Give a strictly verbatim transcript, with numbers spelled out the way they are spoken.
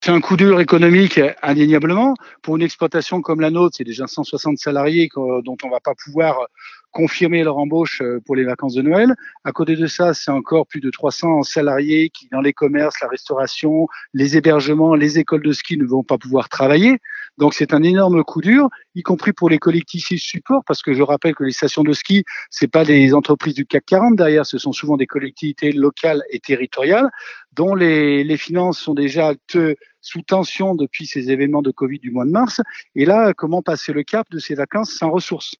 C'est un coup dur économique, indéniablement. Pour une exploitation comme la nôtre, c'est déjà cent soixante salariés que dont on va pas pouvoir confirmer leur embauche, heu, pour les vacances de Noël. À côté de ça, c'est encore plus de trois cents salariés qui, dans les commerces, la restauration, les hébergements, les écoles de ski, ne vont pas pouvoir travailler. Donc c'est un énorme coup dur, y compris pour les collectifs support, parce que je rappelle que les stations de ski, c'est pas des entreprises du CAC quarante derrière, ce sont souvent des collectivités locales et territoriales, dont les les finances sont déjà te sous tension depuis ces événements de Covid du mois de mars. Et là, comment passer le cap de ces vacances sans ressources?